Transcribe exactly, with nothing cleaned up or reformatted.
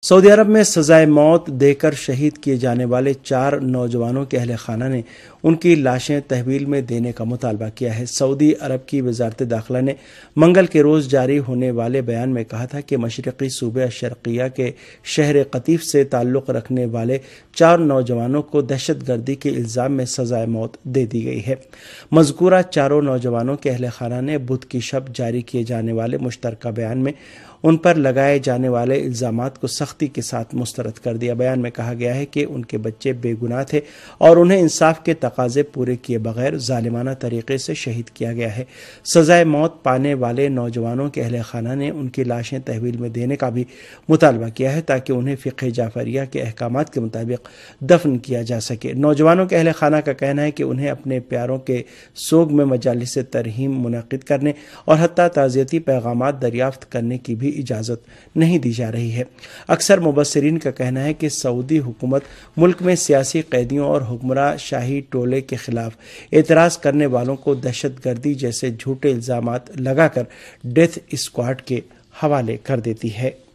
سعودی عرب میں سزائے موت دے کر شہید کیے جانے والے چار نوجوانوں کے اہل خانہ نے ان کی لاشیں تحویل میں دینے کا مطالبہ کیا ہے۔ سعودی عرب کی وزارت داخلہ نے منگل کے روز جاری ہونے والے بیان میں کہا تھا کہ مشرقی صوبہ الشرقیہ کے شہر قطیف سے تعلق رکھنے والے چار نوجوانوں کو دہشت گردی کے الزام میں سزائے موت دے دی گئی ہے۔ مذکورہ چاروں نوجوانوں کے اہل خانہ نے بدھ کی شب جاری کیے جانے والے مشترکہ بیان میں ان پر لگائے جانے والے الزامات کو سختی کے ساتھ مسترد کر دیا۔ بیان میں کہا گیا ہے کہ ان کے بچے بے گناہ تھے اور انہیں انصاف کے تقاضے پورے کیے بغیر ظالمانہ طریقے سے شہید کیا گیا ہے۔ سزائے موت پانے والے نوجوانوں کے اہل خانہ نے ان کی لاشیں تحویل میں دینے کا بھی مطالبہ کیا ہے تاکہ انہیں فقہ جعفریہ کے احکامات کے مطابق دفن کیا جا سکے۔ نوجوانوں کے اہل خانہ کا کہنا ہے کہ انہیں اپنے پیاروں کے سوگ میں مجالس ترحیم منعقد کرنے اور حتیٰ تعزیتی پیغامات دریافت کرنے کی بھی اجازت نہیں دی جا رہی ہے۔ اکثر مبصرین کا کہنا ہے کہ سعودی حکومت ملک میں سیاسی قیدیوں اور حکمراں شاہی ٹولے کے خلاف اعتراض کرنے والوں کو دہشت گردی جیسے جھوٹے الزامات لگا کر ڈیتھ اسکواڈ کے حوالے کر دیتی ہے۔